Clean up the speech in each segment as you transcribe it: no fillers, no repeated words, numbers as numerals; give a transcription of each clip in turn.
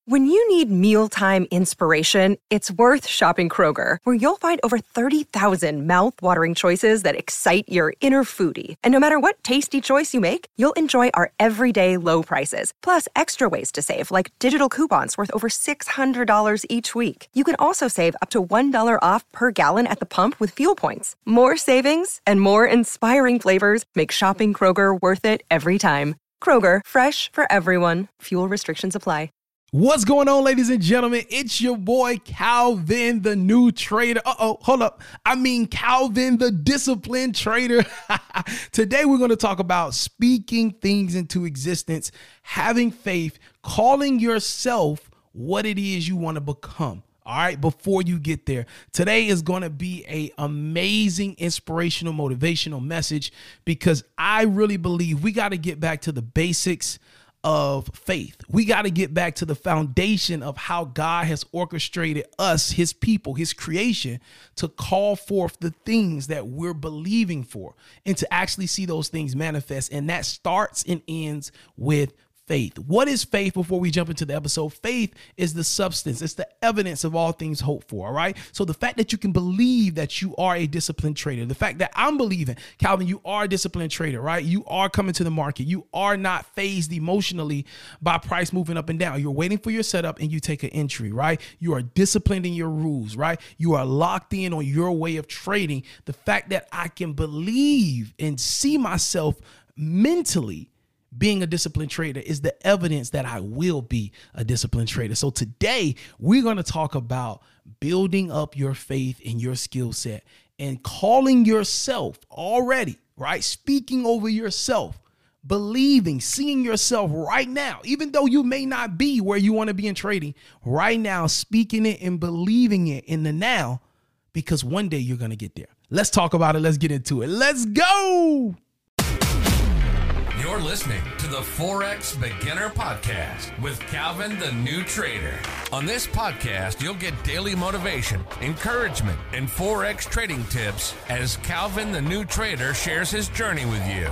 When you need mealtime inspiration, it's worth shopping Kroger, where you'll find over 30,000 mouth-watering choices that excite your inner foodie. And no matter what tasty choice you make, you'll enjoy our everyday low prices, plus extra ways to save, like digital coupons worth over $600 each week. You can also save up to $1 off per gallon at the pump with fuel points. More savings and more inspiring flavors make shopping Kroger worth it every time. Kroger, fresh for everyone. Fuel restrictions apply. What's going on, ladies and gentlemen? It's your boy, Calvin, the new trader. Hold up. I mean, Calvin, the disciplined trader. Today, we're going to talk about speaking things into existence, having faith, calling yourself what it is you want to become. All right, before you get there, today is going to be an amazing, inspirational, motivational message, because I really believe we got to get back to the basics of faith. We got to get back to the foundation of how God has orchestrated us, his people, his creation, to call forth the things that we're believing for and to actually see those things manifest. And that starts and ends with faith. What is faith? Before we jump into the episode, faith is the substance. It's the evidence of all things hoped for. All right. So the fact that you can believe that you are a disciplined trader, the fact that I'm believing, Calvin, you are a disciplined trader, right? You are coming to the market. You are not fazed emotionally by price moving up and down. You're waiting for your setup and you take an entry, right? You are disciplined in your rules, right? You are locked in on your way of trading. The fact that I can believe and see myself mentally being a disciplined trader is the evidence that I will be a disciplined trader. So today we're going to talk about building up your faith and your skill set and calling yourself already, right? Speaking over yourself, believing, seeing yourself right now, even though you may not be where you want to be in trading right now, speaking it and believing it in the now, because one day you're going to get there. Let's talk about it. Let's get into it. Let's go. You're listening to the Forex Beginner Podcast with Calvin, the new trader. On this podcast, you'll get daily motivation, encouragement, and Forex trading tips as Calvin, the new trader, shares his journey with you.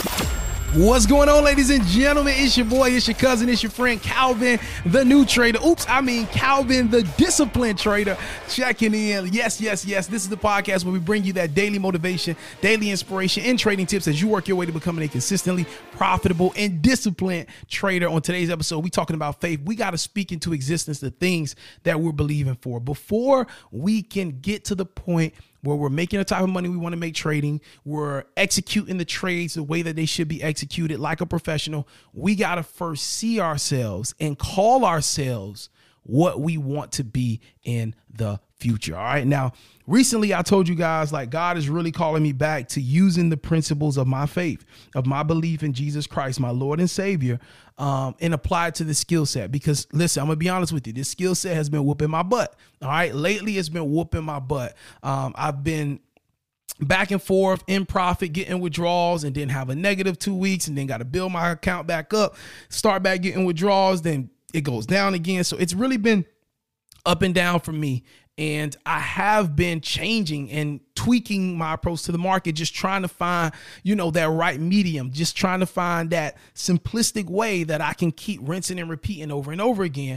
What's going on, ladies and gentlemen? It's your boy, it's your cousin, it's your friend, Calvin, the new trader. Calvin, the disciplined trader, checking in. Yes. This is the podcast where we bring you that daily motivation, daily inspiration, and trading tips as you work your way to becoming a consistently profitable and disciplined trader. On today's episode, we're talking about faith. We got to speak into existence the things that we're believing for before we can get to the point where we're making the type of money we want to make trading. We're executing the trades the way that they should be executed like a professional. We got to first see ourselves and call ourselves what we want to be in the future. All right. Now, recently I told you guys, like, God is really calling me back to using the principles of my faith, of my belief in Jesus Christ, my Lord and Savior, and apply it to the skill set. Because listen, I'm gonna be honest with you, this skill set has been whooping my butt. All right. Lately, it's been whooping my butt. I've been back and forth in profit, getting withdrawals, and then have a negative 2 weeks, and then got to build my account back up, start back getting withdrawals, then it goes down again. So it's really been up and down for me. And I have been changing and tweaking my approach to the market, just trying to find, that right medium, just trying to find that simplistic way that I can keep rinsing and repeating over and over again.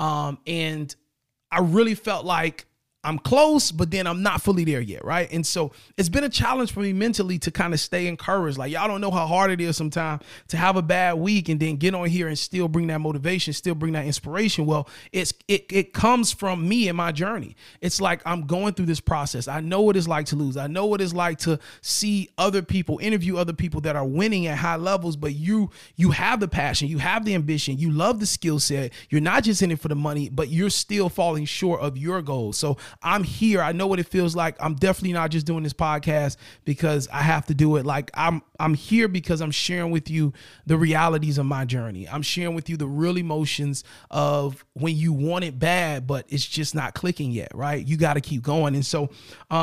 And I really felt like I'm close, but then I'm not fully there yet, right? And so it's been a challenge for me mentally to kind of stay encouraged. Like, y'all don't know how hard it is sometimes to have a bad week and then get on here and still bring that motivation, still bring that inspiration. Well, it comes from me and my journey. It's like I'm going through this process. I know what it's like to lose. I know what it's like to see other people, interview other people that are winning at high levels, but you have the passion, you have the ambition, you love the skill set. You're not just in it for the money, but you're still falling short of your goals. So I'm here. I know what it feels like. I'm definitely not just doing this podcast because I have to do it. Like, I'm here because I'm sharing with you the realities of my journey. I'm sharing with you the real emotions of when you want it bad, but it's just not clicking yet, right? You got to keep going. And so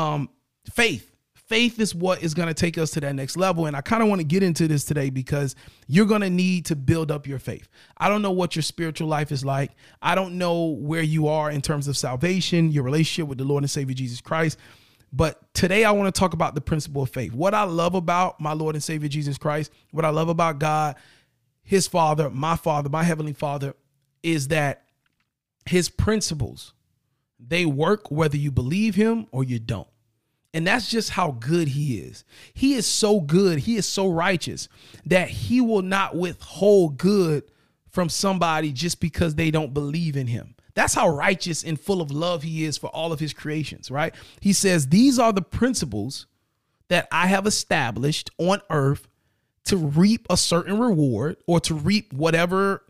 Faith is what is going to take us to that next level. And I kind of want to get into this today because you're going to need to build up your faith. I don't know what your spiritual life is like. I don't know where you are in terms of salvation, your relationship with the Lord and Savior Jesus Christ. But today I want to talk about the principle of faith. What I love about my Lord and Savior Jesus Christ, what I love about God, his Father, my Heavenly Father, is that his principles, they work whether you believe him or you don't. And that's just how good he is. He is so good. He is so righteous that he will not withhold good from somebody just because they don't believe in him. That's how righteous and full of love he is for all of his creations, right? He says, these are the principles that I have established on earth to reap a certain reward, or to reap whatever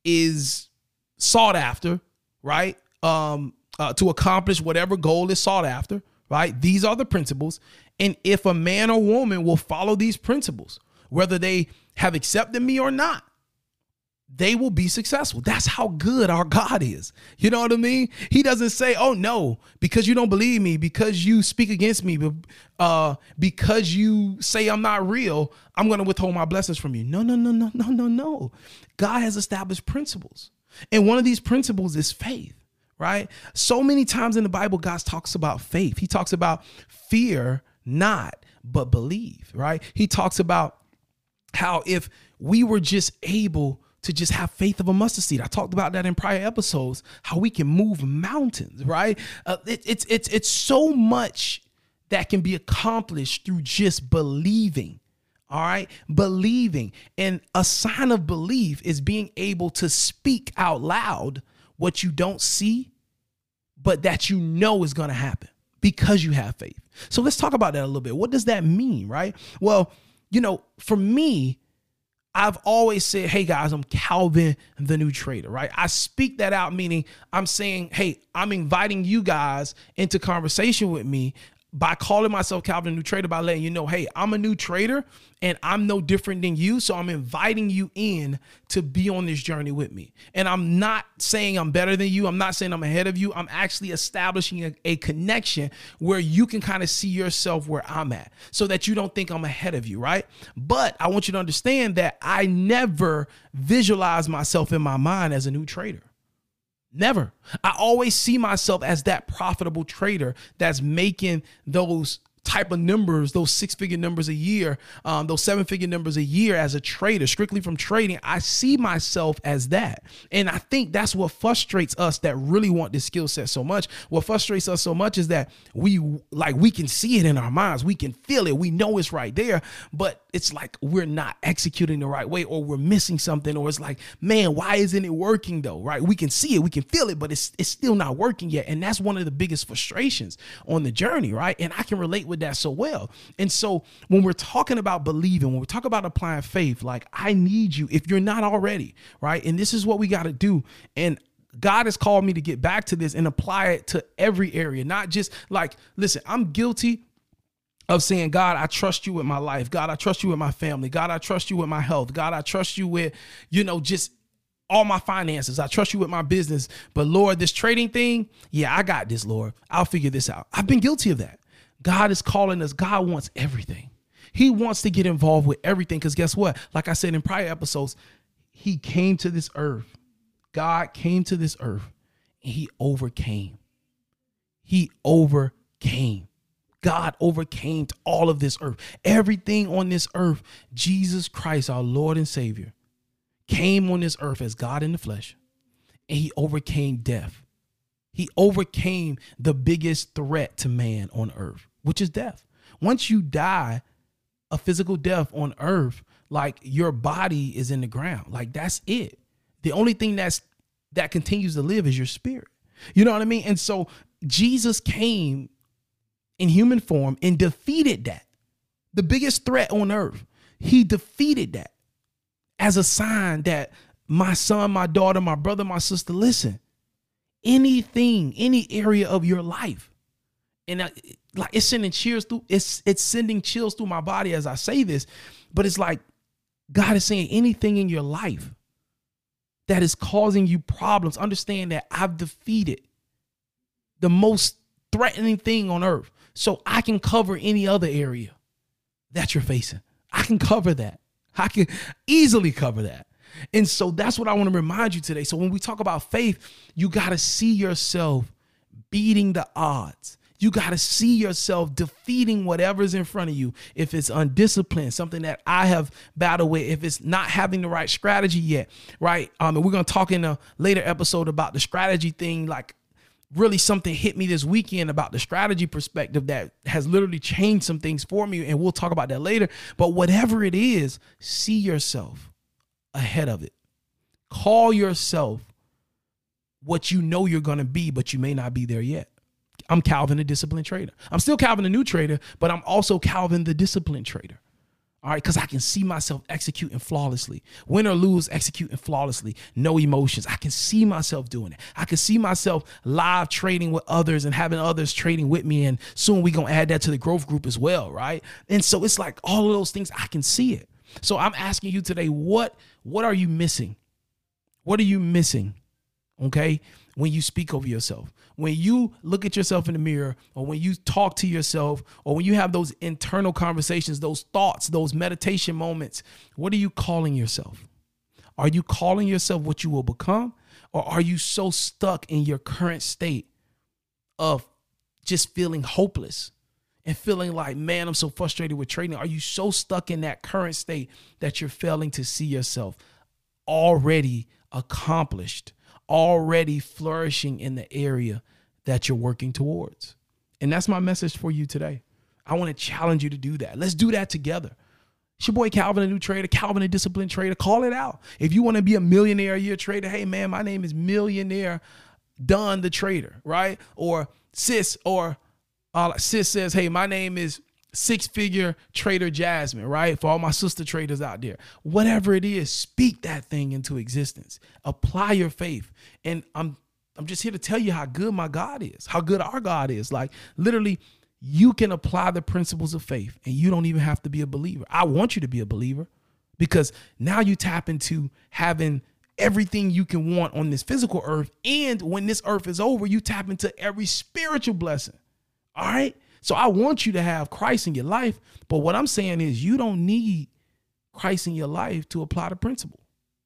is sought after, right? To accomplish whatever goal is sought after, right? These are the principles. And if a man or woman will follow these principles, whether they have accepted me or not, they will be successful. That's how good our God is. You know what I mean? He doesn't say, oh no, because you don't believe me, because you speak against me, because you say I'm not real, I'm going to withhold my blessings from you. No. God has established principles. And one of these principles is faith, right? So many times in the Bible, God talks about faith. He talks about fear not, but believe, right? He talks about how if we were just able to just have faith of a mustard seed. I talked about that in prior episodes, how we can move mountains, right? It's so much that can be accomplished through just believing. All right. Believing. And a sign of belief is being able to speak out loud what you don't see, but that you know is going to happen because you have faith. So let's talk about that a little bit. What does that mean? Right? Well, for me, I've always said, hey guys, I'm Calvin, the new trader, right? I speak that out, meaning I'm saying, hey, I'm inviting you guys into conversation with me by calling myself Calvin, the new trader, by letting you know, hey, I'm a new trader and I'm no different than you. So I'm inviting you in to be on this journey with me. And I'm not saying I'm better than you. I'm not saying I'm ahead of you. I'm actually establishing a connection where you can kind of see yourself where I'm at so that you don't think I'm ahead of you, right? But I want you to understand that I never visualize myself in my mind as a new trader. Never. I always see myself as that profitable trader that's making those type of numbers, those 6-figure numbers a year, those 7-figure numbers a year as a trader, strictly from trading. I see myself as that. And I think that's what frustrates us that really want this skill set so much. What frustrates us so much is that we can see it in our minds. We can feel it. We know it's right there, but it's like we're not executing the right way, or we're missing something, or it's like, man, why isn't it working though? Right? We can see it, we can feel it, but it's still not working yet. And that's one of the biggest frustrations on the journey, right? And I can relate with that so well. And so when we're talking about believing, when we talk about applying faith, like I need you, if you're not already, right? And this is what we got to do. And God has called me to get back to this and apply it to every area, not just like, listen, I'm guilty of saying, God, I trust you with my life. God, I trust you with my family. God, I trust you with my health. God, I trust you with, just all my finances. I trust you with my business. But Lord, this trading thing, yeah, I got this, Lord. I'll figure this out. I've been guilty of that. God is calling us. God wants everything. He wants to get involved with everything. Because guess what? Like I said in prior episodes, he came to this earth. God came to this earth and he overcame. He overcame. God overcame all of this earth. Everything on this earth, Jesus Christ, our Lord and Savior, came on this earth as God in the flesh, and he overcame death. He overcame the biggest threat to man on earth, which is death. Once you die a physical death on earth, like your body is in the ground. Like that's it. The only thing that continues to live is your spirit. You know what I mean? And so Jesus came in human form and defeated that. The biggest threat on earth. He defeated that as a sign that my son, my daughter, my brother, my sister, listen, anything, any area of your life. And like it's sending chills through, it's sending chills through my body as I say this, but it's like God is saying anything in your life that is causing you problems, understand that I've defeated the most threatening thing on earth. So I can cover any other area that you're facing. I can cover that. I can easily cover that. And so that's what I want to remind you today. So when we talk about faith, you got to see yourself beating the odds. You got to see yourself defeating whatever's in front of you. If it's undisciplined, something that I have battled with, if it's not having the right strategy yet, right? And we're going to talk in a later episode about the strategy thing. Like really something hit me this weekend about the strategy perspective that has literally changed some things for me. And we'll talk about that later. But whatever it is, see yourself ahead of it. Call yourself what you know you're going to be, but you may not be there yet. I'm Calvin, the disciplined trader. I'm still Calvin, the new trader, but I'm also Calvin, the disciplined trader. All right, because I can see myself executing flawlessly. Win or lose, executing flawlessly. No emotions. I can see myself doing it. I can see myself live trading with others and having others trading with me. And soon we're going to add that to the growth group as well, right? And so it's like all of those things, I can see it. So I'm asking you today, what are you missing? What are you missing, okay, when you speak over yourself? When you look at yourself in the mirror, or when you talk to yourself, or when you have those internal conversations, those thoughts, those meditation moments, what are you calling yourself? Are you calling yourself what you will become? Or are you so stuck in your current state of just feeling hopeless and feeling like, man, I'm so frustrated with trading? Are you so stuck in that current state that you're failing to see yourself already accomplished, already flourishing in the area that you're working towards? And that's my message for you today. I want to challenge you to do that. Let's do that together. It's your boy Calvin, a new trader, Calvin, a disciplined trader. Call it out. If you want to be a millionaire a year trader, hey man, my name is Millionaire Don the Trader, right? Or sis, or sis says, hey, my name is Six-Figure Trader Jasmine, right? For all my sister traders out there, whatever it is, speak that thing into existence. Apply your faith. And I'm just here to tell you how good my God is, how good our God is. Like literally, you can apply the principles of faith and you don't even have to be a believer. I want you to be a believer because now you tap into having everything you can want on this physical earth. And when this earth is over, you tap into every spiritual blessing. All right. So I want you to have Christ in your life. But what I'm saying is you don't need Christ in your life to apply the principle.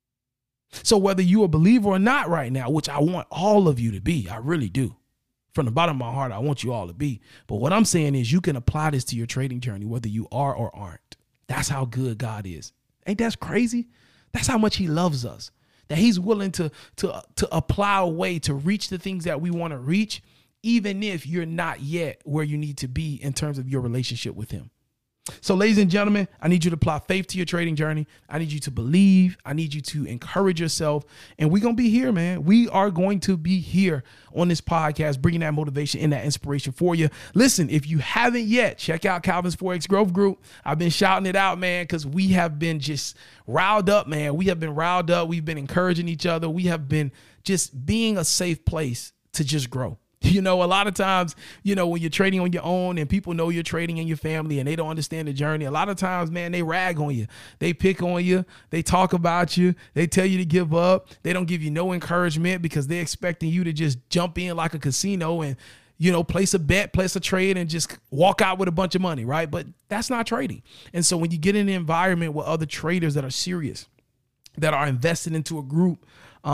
So whether you're a believer or not right now, which I want all of you to be, I really do. From the bottom of my heart, I want you all to be. But what I'm saying is you can apply this to your trading journey, whether you are or aren't. That's how good God is. Ain't that crazy? That's how much he loves us, that he's willing to apply a way to reach the things that we want to reach, even if you're not yet where you need to be in terms of your relationship with him. So ladies and gentlemen, I need you to apply faith to your trading journey. I need you to believe. I need you to encourage yourself. And we're going to be here, man. We are going to be here on this podcast, bringing that motivation and that inspiration for you. Listen, if you haven't yet, check out Calvin's Forex Growth Group. I've been shouting it out, man, because we have been just riled up, man. We have been riled up. We've been encouraging each other. We have been just being a safe place to just grow. You know, a lot of times, you know, when you're trading on your own and people know you're trading in your family and they don't understand the journey, a lot of times, man, they rag on you. They pick on you. They talk about you. They tell you to give up. They don't give you no encouragement because they're expecting you to just jump in like a casino and, you know, place a bet, place a trade and just walk out with a bunch of money, right? But that's not trading. And so when you get in an environment with other traders that are serious, that are invested into a group,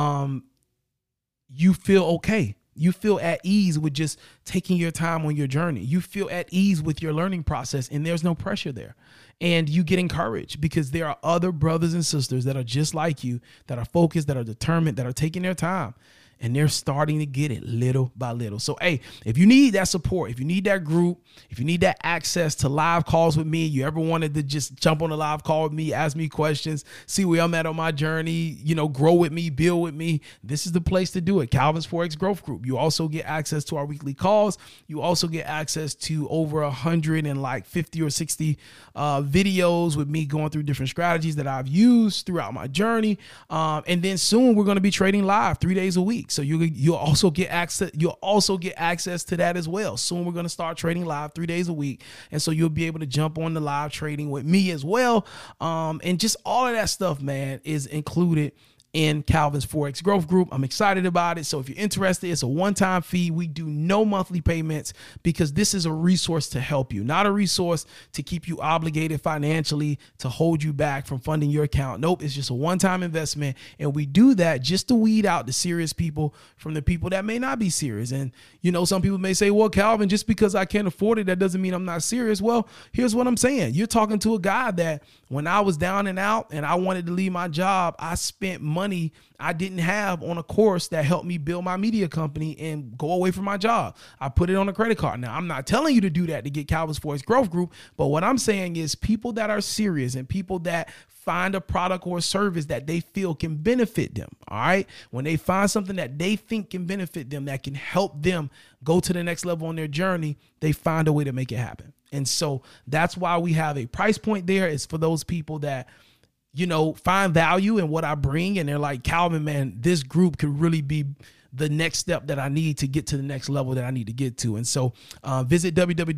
you feel okay. You feel at ease with just taking your time on your journey. You feel at ease with your learning process and there's no pressure there. And you get encouraged because there are other brothers and sisters that are just like you, that are focused, that are determined, that are taking their time. And they're starting to get it little by little. So, hey, if you need that support, if you need that group, if you need that access to live calls with me, you ever wanted to just jump on a live call with me, ask me questions, see where I'm at on my journey, you know, grow with me, build with me, this is the place to do it. Calvin's Forex Growth Group. You also get access to our weekly calls. You also get access to over 150 or 60 videos with me going through different strategies that I've used throughout my journey. And then soon we're going to be trading live 3 days a week. So you'll also get access. You'll also get access to that as well. Soon we're going to start trading live 3 days a week. And so you'll be able to jump on the live trading with me as well. And just all of that stuff, man, is included in Calvin's Forex Growth Group. I'm excited about it. So if you're interested, it's a one-time fee. We do no monthly payments because this is a resource to help you, not a resource to keep you obligated financially to hold you back from funding your account. Nope, it's just a one-time investment. And we do that just to weed out the serious people from the people that may not be serious. And, you know, some people may say, well, Calvin, just because I can't afford it, that doesn't mean I'm not serious. Well, here's what I'm saying. You're talking to a guy that when I was down and out and I wanted to leave my job, I spent money I didn't have on a course that helped me build my media company and go away from my job. I put it on a credit card. Now, I'm not telling you to do that to get Calvin's Forex Growth Group, but what I'm saying is people that are serious and people that find a product or a service that they feel can benefit them. All right. When they find something that they think can benefit them, that can help them go to the next level on their journey, they find a way to make it happen. And so that's why we have a price point there. It's for those people that, you know, find value in what I bring. And they're like, Calvin, man, this group could really be the next step that I need to get to the next level that I need to get to. And so visit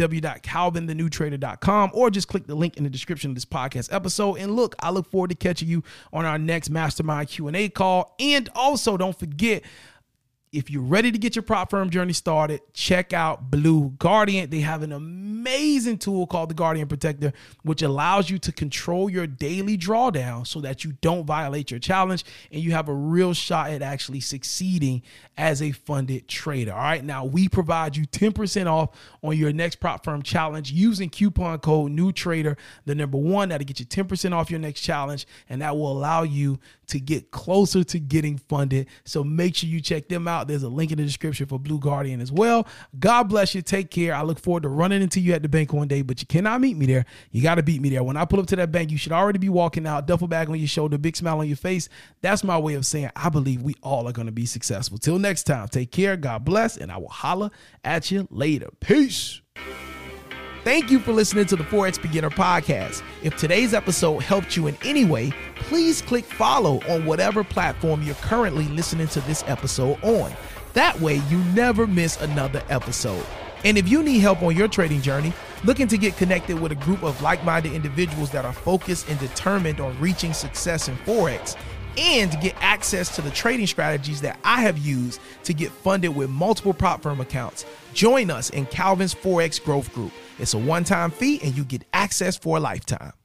www.calvinthenewtrader.com or just click the link in the description of this podcast episode. And look, I look forward to catching you on our next Mastermind Q&A call. And also don't forget, if you're ready to get your prop firm journey started, check out Blue Guardian. They have an amazing tool called the Guardian Protector, which allows you to control your daily drawdown so that you don't violate your challenge and you have a real shot at actually succeeding as a funded trader. All right. Now, we provide you 10% off on your next prop firm challenge using coupon code NEWTRADER, the number one. That'll get you 10% off your next challenge, and that will allow you to get closer to getting funded. So make sure you check them out. There's a link in the description for Blue Guardian as well. God bless you. Take care. I look forward to running into you at the bank one day, but you cannot meet me there. You got to beat me there. When I pull up to that bank, you should already be walking out, duffel bag on your shoulder, big smile on your face. That's my way of saying I believe we all are going to be successful. Till next time, take care. God bless, and I will holla at you later. Peace. Thank you for listening to the Forex Beginner Podcast. If today's episode helped you in any way, please click follow on whatever platform you're currently listening to this episode on. That way, you never miss another episode. And if you need help on your trading journey, looking to get connected with a group of like-minded individuals that are focused and determined on reaching success in Forex, and to get access to the trading strategies that I have used to get funded with multiple prop firm accounts, join us in Calvin's Forex Growth Group. It's a one-time fee and you get access for a lifetime.